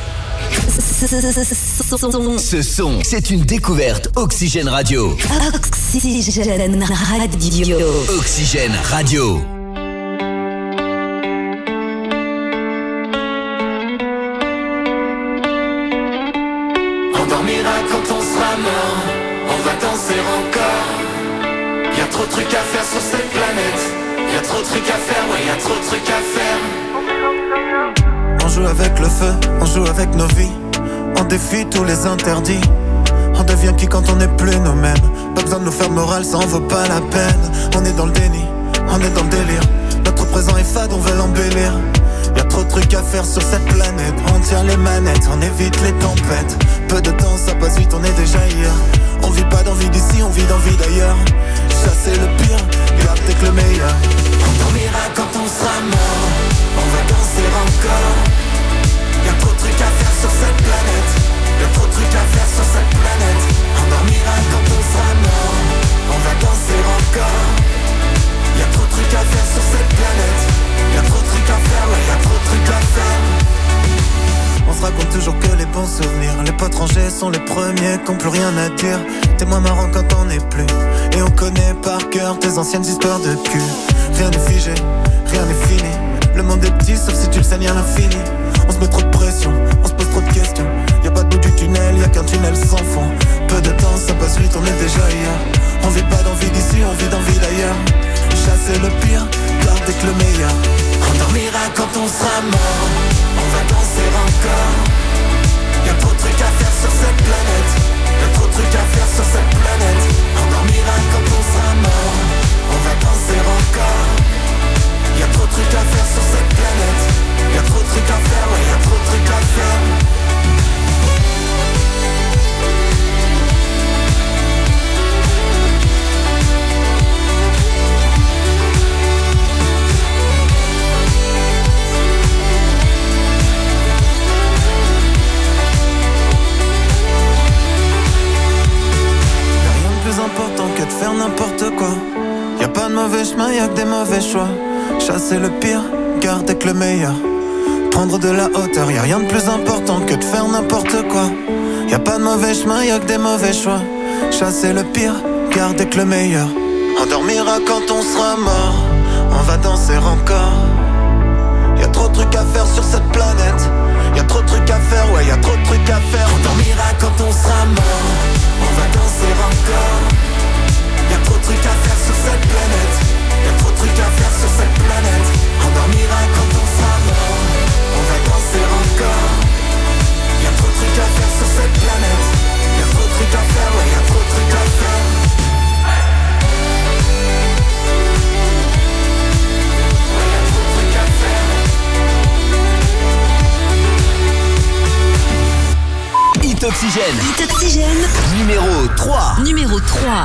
[SPEAKER 3] Ce son, c'est une découverte Oxygène Radio.
[SPEAKER 1] Oxygène Radio.
[SPEAKER 3] Oxygène Radio.
[SPEAKER 4] On dormira quand on sera mort, on va danser encore. Y'a trop de trucs à faire sur cette planète. Y'a trop de trucs à faire, ouais, y'a trop de trucs à faire.
[SPEAKER 6] On joue avec le feu, on joue avec nos vies. On défie tous les interdits. On devient qui quand on n'est plus nous-mêmes. Pas besoin de nous faire morale, ça en vaut pas la peine. On est dans le déni, on est dans le délire. Notre présent est fade, on veut l'embellir. Y'a trop de trucs à faire sur cette planète. On tient les manettes, on évite les tempêtes. Peu de temps, ça passe vite, on est déjà hier. On vit pas d'envie d'ici, on vit d'envie d'ailleurs. Chasser le pire, garder que le meilleur.
[SPEAKER 4] On dormira quand on sera mort, on va danser encore. Y'a trop de trucs à faire sur cette planète. Y'a trop de trucs à faire sur cette planète. On dormira quand on sera mort, on va danser encore. Y'a trop de trucs à faire sur cette planète. Y'a trop de trucs à faire, ouais, y'a trop de trucs à faire.
[SPEAKER 6] On se raconte toujours que les bons souvenirs. Les potes rangés sont les premiers qui ont plus rien à dire. T'es moins marrant quand on n'est plus. Et on connaît par cœur tes anciennes histoires de cul. Rien n'est figé, rien n'est fini. Le monde est petit sauf si tu le saignes à l'infini. On se met trop de pression, on se pose trop de questions. Y'a pas de bout du tunnel, y'a qu'un tunnel sans fond. Peu de temps, ça passe vite, on est déjà hier. On vit pas d'envie d'ici, on vit d'envie d'ailleurs. Chasser le pire, garder que le meilleur.
[SPEAKER 4] On dormira quand on sera mort, on va danser encore. Y'a trop de trucs à faire sur cette planète. Y'a trop de trucs à faire sur cette planète. On dormira quand on sera mort, on va danser encore. Y'a trop de trucs à faire sur cette planète. Y'a trop de trucs à faire, ouais, y'a trop de trucs à faire.
[SPEAKER 6] Y'a rien de plus important que de faire n'importe quoi. Y'a pas de mauvais chemin, y'a que des mauvais choix. Chasser le pire, garder que le meilleur. Prendre de la hauteur, y'a rien de plus important que de faire n'importe quoi. Y'a pas de mauvais chemin, y'a que des mauvais choix. Chasser le pire, garder que le meilleur. On dormira quand on sera mort, on va danser encore. Y'a trop de trucs à faire sur cette planète. Y'a trop de trucs à faire, ouais, y'a trop de trucs à faire.
[SPEAKER 4] On dormira quand on sera mort, on va danser encore. Y'a trop de trucs à faire sur cette planète. Y'a trop de trucs à faire sur cette planète. On dormira quand on sera mort, on va danser encore. Y'a trop de trucs à faire sur cette planète. Y'a trop de trucs à faire, ouais, y'a trop de trucs à faire. Ouais, y'a trop de trucs à faire.
[SPEAKER 3] Hit Oxygène.
[SPEAKER 1] Hit Oxygène.
[SPEAKER 3] Numéro 3.
[SPEAKER 1] Numéro 3.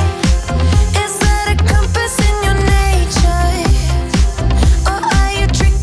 [SPEAKER 5] Is that a compass in your nature? Or are you tricked?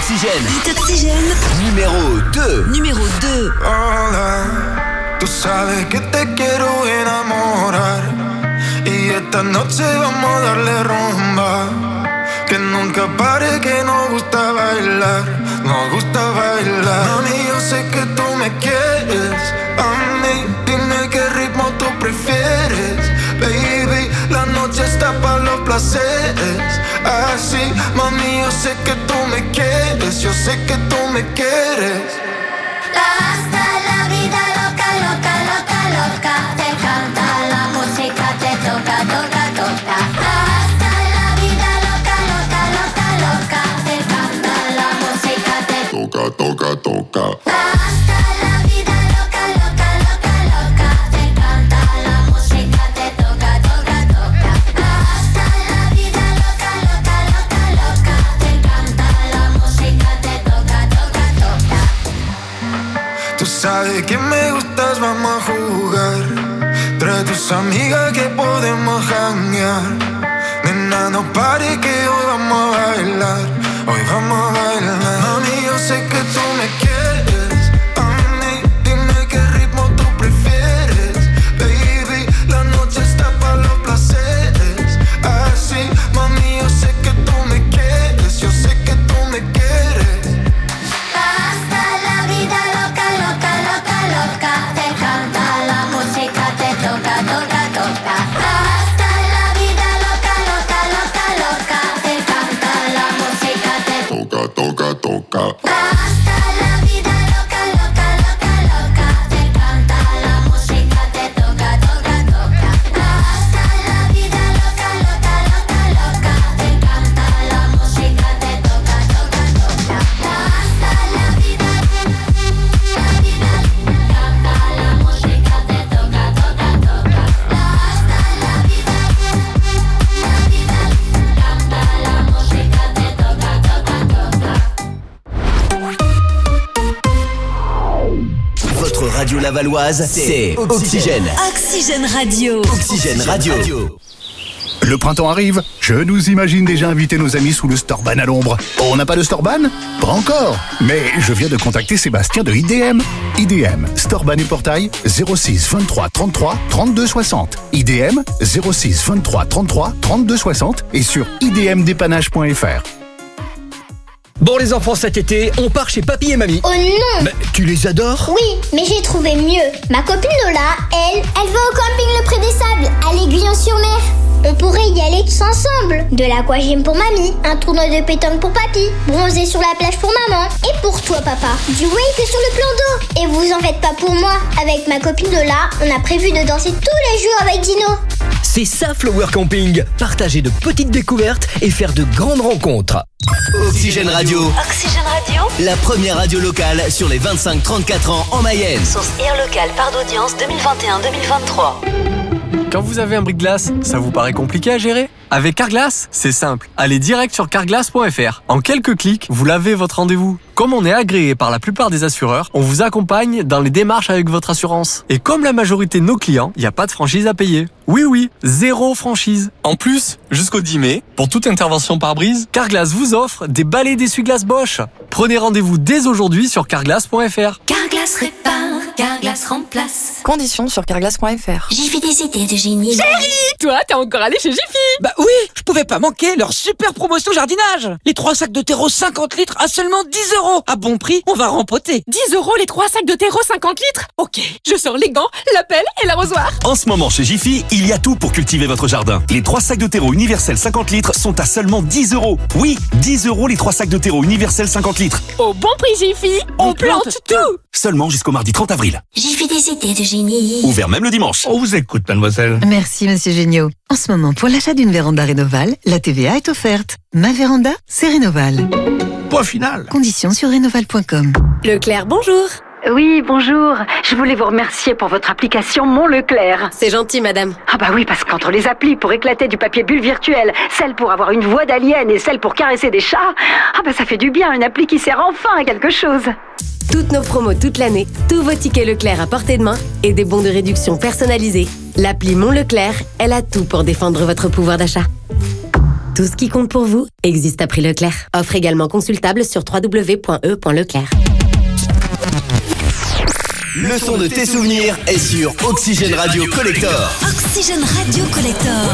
[SPEAKER 3] Oxygène.
[SPEAKER 1] Hit Oxygène.
[SPEAKER 3] Numéro 2.
[SPEAKER 1] Numéro 2.
[SPEAKER 4] Hola, tú sabes que te quiero enamorar y esta noche vamos a darle rumba. Que nunca pare, que nos gusta bailar, nos gusta bailar. Mami, yo sé que tú me quieres, a mí dime qué ritmo tú prefieres. Baby, la noche está para los placeres. Así, mami, yo sé que tú me quieres, yo sé que tú me quieres.
[SPEAKER 5] Hasta la vida loca, loca, loca, loca. Te canta la música, te toca, toca, toca. Hasta la vida loca, loca, loca, loca. Te canta la música, te
[SPEAKER 4] toca, toca, toca.
[SPEAKER 5] Hasta la vida loca, loca, loca, loca. Te canta la música, te toca, toca, toca. Hasta la vida loca, loca, loca, loca. Te canta la música, te toca, toca, toca.
[SPEAKER 4] Tú sabes que me gustas, vamos a jugar. Trae tus amigas que podemos janguear. Nena, no pare que hoy vamos a bailar. Hoy vamos a bailar. Mami, yo sé que tú me quieres. A mí, dime qué ritmo tú prefieres. Baby, la noche está para los placeres. Así, mami, yo sé que tú me quieres. Yo sé que tú me quieres.
[SPEAKER 5] Hasta la vida loca, loca, loca, loca. Te canta la música, te toca, toca, toca. Hasta la vida loca, loca, loca, loca. Te canta la música, te
[SPEAKER 4] toca, toca, toca.
[SPEAKER 5] Hasta la vida loca, loca, loca, loca. Te canta la música, te toca, toca, toca. Hasta la vida loca, loca, loca, loca. Te canta la música, te toca, toca, toca. Hasta la vida, canta la música, te toca, toca, toca. Hasta la vida, canta la música, te toca, toca, toca.
[SPEAKER 3] Votre radio lavalloise, c'est Oxygène.
[SPEAKER 1] Oxygène Radio.
[SPEAKER 3] Oxygène Radio.
[SPEAKER 21] Le printemps arrive, je nous imagine déjà inviter nos amis sous le Storban à l'ombre. On n'a pas de Storban? Pas encore. Mais je viens de contacter Sébastien de IDM. IDM, Storban et portail, 06 23 33 32 60. IDM, 06 23 33 32 60 et sur idmdépannage.fr.
[SPEAKER 10] Bon les enfants, cet été, on part chez papy et mamie.
[SPEAKER 11] Oh non!
[SPEAKER 10] Mais tu les adores?
[SPEAKER 11] Oui, mais j'ai trouvé mieux. Ma copine Lola, elle va au camping Le Pré des Sables, à l'Aiguillon-sur-Mer. On pourrait y aller tous ensemble. De l'aquagym pour mamie, un tournoi de pétanque pour papy, bronzer sur la plage pour maman. Et pour toi papa, du wake sur le plan d'eau. Et vous en faites pas pour moi, avec ma copine Lola, on a prévu de danser tous les jours avec Dino.
[SPEAKER 10] C'est ça Flower Camping, partager de petites découvertes et faire de grandes rencontres.
[SPEAKER 3] Oxygène Radio.
[SPEAKER 1] Oxygène Radio.
[SPEAKER 3] La première radio locale sur les 25-34 ans en Mayenne.
[SPEAKER 1] Source Air Local, part d'audience 2021-2023.
[SPEAKER 12] Quand vous avez un bris-de-glace, ça vous paraît compliqué à gérer? Avec Carglass, c'est simple. Allez direct sur carglass.fr. En quelques clics, vous lavez votre rendez-vous. Comme on est agréé par la plupart des assureurs, on vous accompagne dans les démarches avec votre assurance. Et comme la majorité de nos clients, il n'y a pas de franchise à payer. Oui, 0 franchise. En plus, jusqu'au 10 mai, pour toute intervention par brise, Carglass vous offre des balais d'essuie-glace Bosch. Prenez rendez-vous dès aujourd'hui sur carglass.fr.
[SPEAKER 5] Carglass répare, Carglass remplace.
[SPEAKER 15] Conditions sur carglass.fr.
[SPEAKER 5] Jiffy des idées de génie.
[SPEAKER 13] Chérie, toi, t'es encore allé chez Jiffy?
[SPEAKER 14] Bah oui, je pouvais pas manquer leur super promotion jardinage. Les 3 sacs de terreau 50 litres à seulement 10 €. À bon prix, on va rempoter.
[SPEAKER 13] 10 € les 3 sacs de terreau 50 litres? Ok, je sors les gants, la pelle et l'arrosoir.
[SPEAKER 18] En ce moment, chez Jiffy, il y a tout pour cultiver votre jardin. Les 3 sacs de terreau universel 50 litres sont à seulement 10 €. Oui, 10 € les 3 sacs de terreau universel 50 litres.
[SPEAKER 13] Au bon prix Jiffy, on plante tout.
[SPEAKER 18] Seulement jusqu'au mardi 30 avril.
[SPEAKER 5] Jiffy des idées de génie.
[SPEAKER 18] Ouvert même le dimanche.
[SPEAKER 21] On vous écoute, mademoiselle.
[SPEAKER 26] Merci, monsieur Géniaud. En ce moment, pour l'achat d'une véranda Rénoval, la TVA est offerte. Ma véranda, c'est Rénoval.
[SPEAKER 21] Point final.
[SPEAKER 26] Conditions sur rénoval.com.
[SPEAKER 17] Leclerc, bonjour.
[SPEAKER 27] Oui, bonjour. Je voulais vous remercier pour votre application Mon Leclerc.
[SPEAKER 17] C'est gentil, madame.
[SPEAKER 27] Ah bah oui, parce qu'entre les applis pour éclater du papier bulle virtuel, celle pour avoir une voix d'alien et celle pour caresser des chats, ah bah ça fait du bien, une appli qui sert enfin à quelque chose.
[SPEAKER 17] Toutes nos promos toute l'année, tous vos tickets Leclerc à portée de main et des bons de réduction personnalisés. L'appli Mon Leclerc, elle a tout pour défendre votre pouvoir d'achat. Tout ce qui compte pour vous existe à prix Leclerc. Offre également consultable sur www.e.leclerc.
[SPEAKER 3] Le son de tes souvenirs est sur Oxygène Radio Collector.
[SPEAKER 1] Oxygène Radio Collector.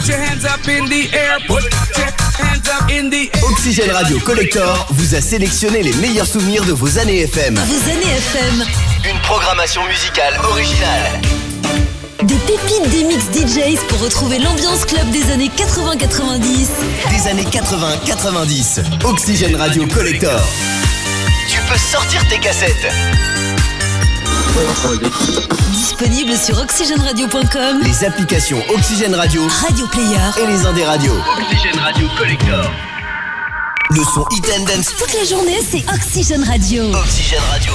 [SPEAKER 3] Oxygène Radio Collector vous a sélectionné les meilleurs souvenirs de vos années FM.
[SPEAKER 1] Vos années FM.
[SPEAKER 3] Une programmation musicale originale.
[SPEAKER 1] Des pépites des mix DJs pour retrouver l'ambiance club des années 80-90.
[SPEAKER 3] Des années 80-90. Oxygène Radio Collector. Tu peux sortir tes cassettes.
[SPEAKER 1] Disponible sur oxygenradio.com,
[SPEAKER 3] les applications Oxygène Radio,
[SPEAKER 1] Radio Player
[SPEAKER 3] et les indés radio. Oxygène Radio Collector. Le son Hit and Dance.
[SPEAKER 1] Toute la journée, c'est Oxygène Radio.
[SPEAKER 3] Oxygène Radio.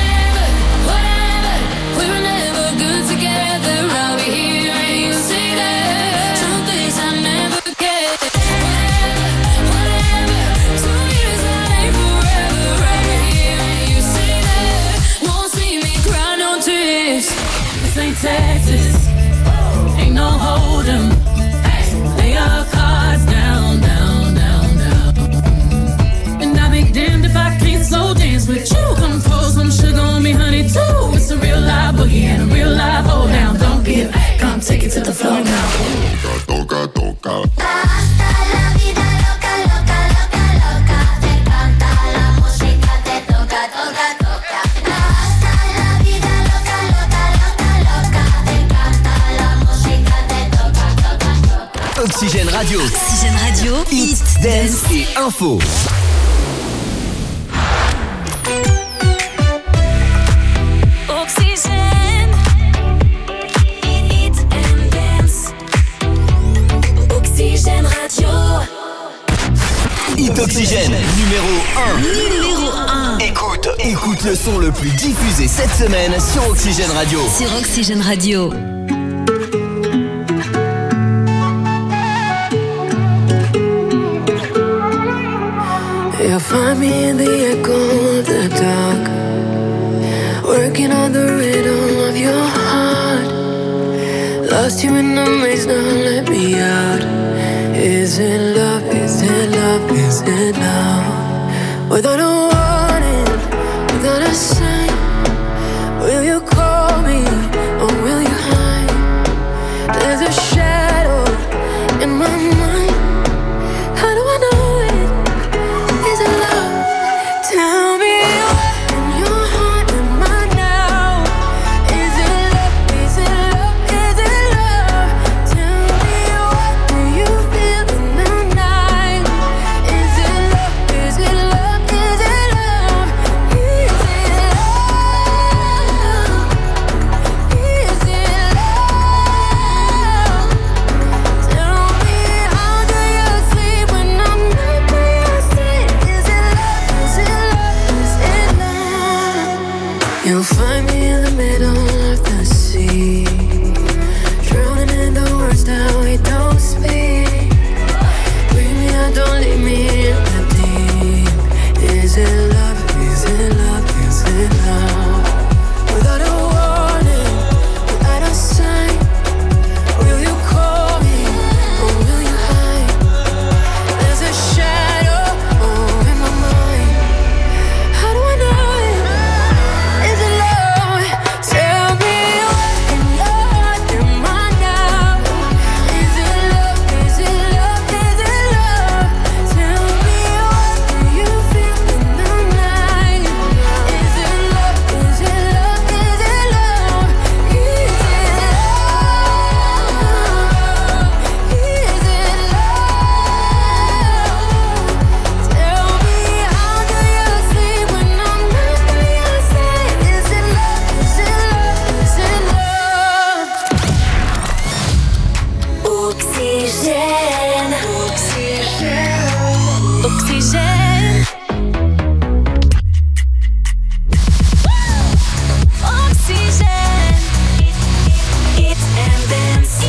[SPEAKER 2] Texas, ain't no hold 'em. Lay your cards down, down, down, down. And I'll be damned if I can't slow dance with you. Come pour some sugar on me, honey, too. It's a real live boogie and a real live hold down. Don't give, come take it to the floor now. Toca, toca, toca.
[SPEAKER 3] Oxygène Radio.
[SPEAKER 1] Oxygène Radio.
[SPEAKER 3] Hit, dance et info.
[SPEAKER 1] Oxygène. Hit and dance. Oxygène Radio.
[SPEAKER 3] Hit Oxygène, numéro 1.
[SPEAKER 1] Numéro 1.
[SPEAKER 3] Écoute le son le plus diffusé cette semaine sur Oxygène Radio.
[SPEAKER 1] Sur Oxygène Radio.
[SPEAKER 2] You'll find me in the echo of the dark, working on the rhythm of your heart. Lost you in the maze, now let me out. Is it love, is it love, is it love? Without a warning, without a sign, will you call me or will you hide? There's a shadow in my mind. How do I know it? Is it love? Tell me what's in your heart and mine now. Is it love? Is it love? Is it love? Tell me what do you feel in the night? Is it love? Is it love? Is it love? Is it love? Is it love? Tell me how do you sleep when I'm not by your side? Is it love? Is it love? Is it love? You'll find me in the middle of the sea, drowning in the words that we don't speak. Bring me out, don't leave me in the deep. Is it love? Is it love? Is it love? Without a warning, without a sign, will you call me or will you hide? There's a shadow in my mind. How do I know it? Is it love? Tell me what's in your heart and mine now. Is it love? Is it love? Is it love? Tell me what do you feel in the night? Is it love? Is it love? Is it love? Is it love? Is it love? Tell me how do you sleep when I'm not by your side? Is it love? Is it love? Is it love?
[SPEAKER 1] Oxygène.